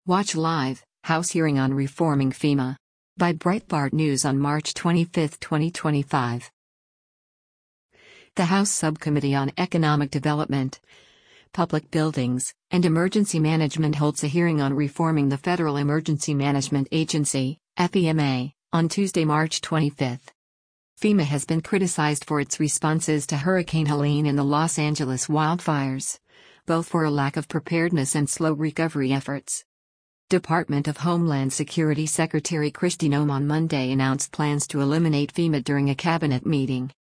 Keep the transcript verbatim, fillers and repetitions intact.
Watch live, House hearing on reforming FEMA. By Breitbart News on March twenty-fifth, twenty twenty-five. The House Subcommittee on Economic Development, Public Buildings, and Emergency Management holds a hearing on reforming the Federal Emergency Management Agency, F E M A, on Tuesday, March twenty-fifth. FEMA has been criticized for its responses to Hurricane Helene and the Los Angeles wildfires, both for a lack of preparedness and slow recovery efforts. Department of Homeland Security Secretary Kristi Noem on Monday announced plans to eliminate FEMA during a cabinet meeting.